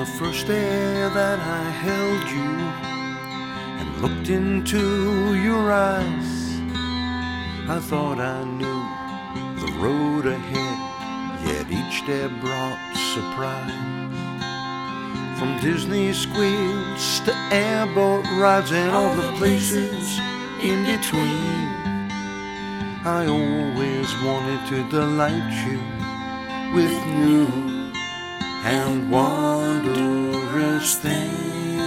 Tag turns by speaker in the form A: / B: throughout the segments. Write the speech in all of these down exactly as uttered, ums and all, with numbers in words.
A: the first day that I held you and looked into your eyes, I thought I knew the road ahead, yet each day brought surprise. From Disney squeals to airboat rides and all the places in between, I always wanted to delight you with new and wondrous things.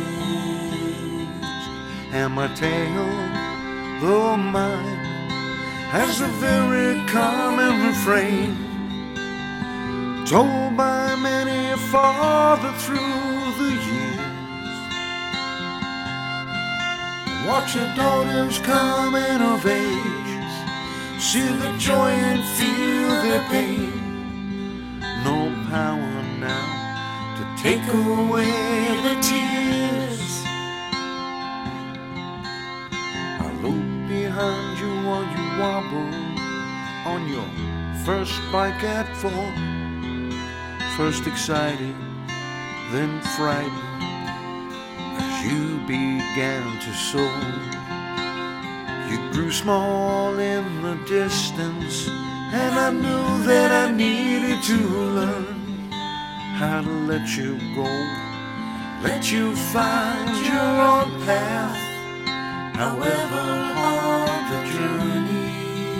A: And my tale, though mine, has a very common refrain, told by many a father through the years. Watch your daughters coming of age, see the joy and feel their pain. No power now to take away the tears. I look behind you while you wobble on your first bike at four. First excited, then frightened, as you began to soar. You grew small in the distance, and I knew that I needed to learn how to let you go, let you find your own path, however hard the journey.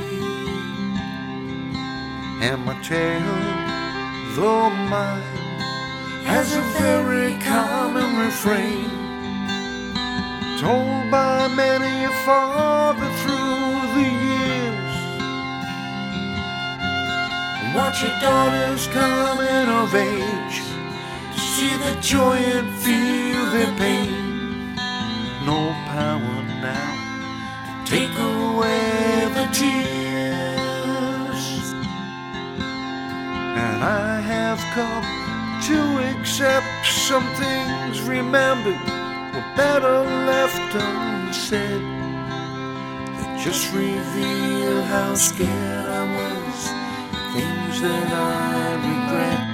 A: And my tale, though mine, has a very common refrain, told by many a father through the years. Watch your daughters coming of age, see the joy and feel their pain. No power now to take away the tears. And I have come to accept some things remembered were better left unsaid. They just reveal how scared I was, things that I regret.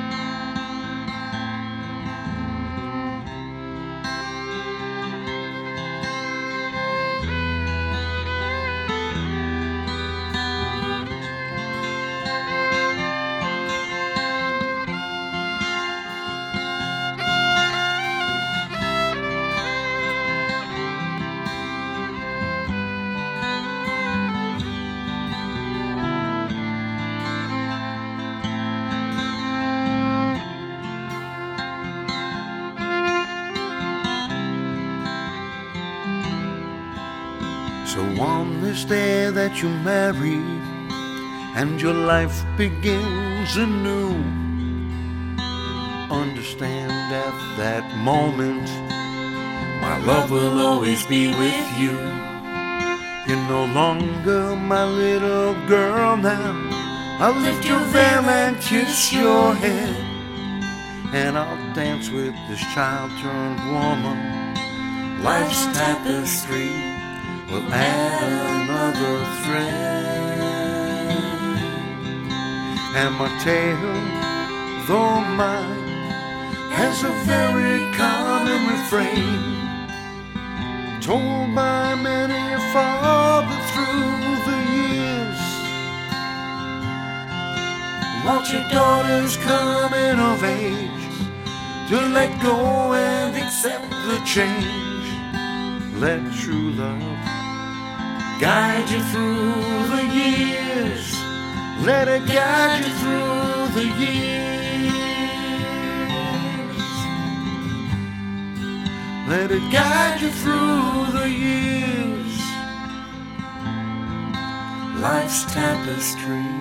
A: So on this day that you marry and your life begins anew, understand at that moment my love will always be with you. You're no longer my little girl now. I'll lift your veil and kiss your head, and I'll dance with this child-turned woman. Life's tapestry will add another thread. And my tale, though mine, has a very common refrain, told by many a father through the years. Watch your daughters coming of age to let go and accept the change. Let true love guide you through the years. Let it guide you through the years. Let it guide you through the years. Life's tapestry